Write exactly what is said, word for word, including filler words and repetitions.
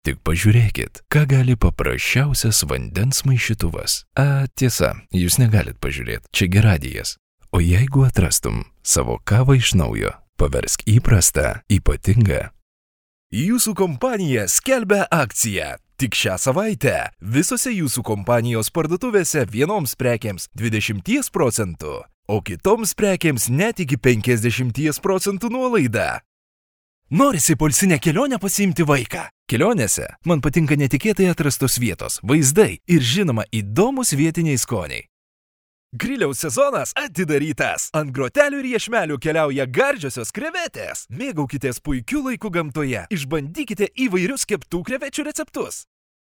Tik pažiūrėkit, ką gali paprasčiausias vandens maišytuvas. A, tiesa, jūs negalit pažiūrėti, čia gi radijas. O jeigu atrastum savo kavą iš naujo, paversk įprastą, ypatingą. Jūsų kompanija skelbia akciją. Tik šią savaitę visose jūsų kompanijos parduotuvėse vienoms prekėms dvidešimt procentų, o kitoms prekėms net iki penkiasdešimt procentų nuolaida. Norisi poilsinę kelionę pasiimti vaiką. Kelionėse man patinka netikėtai atrastos vietos, vaizdai ir žinoma įdomus vietiniai skoniai. Griliaus sezonas atidarytas. Ant grotelių ir iešmelių keliauja gardžiosios krevetės. Mėgaukitės puikiu laiku gamtoje. Išbandykite įvairius keptų krevečių receptus.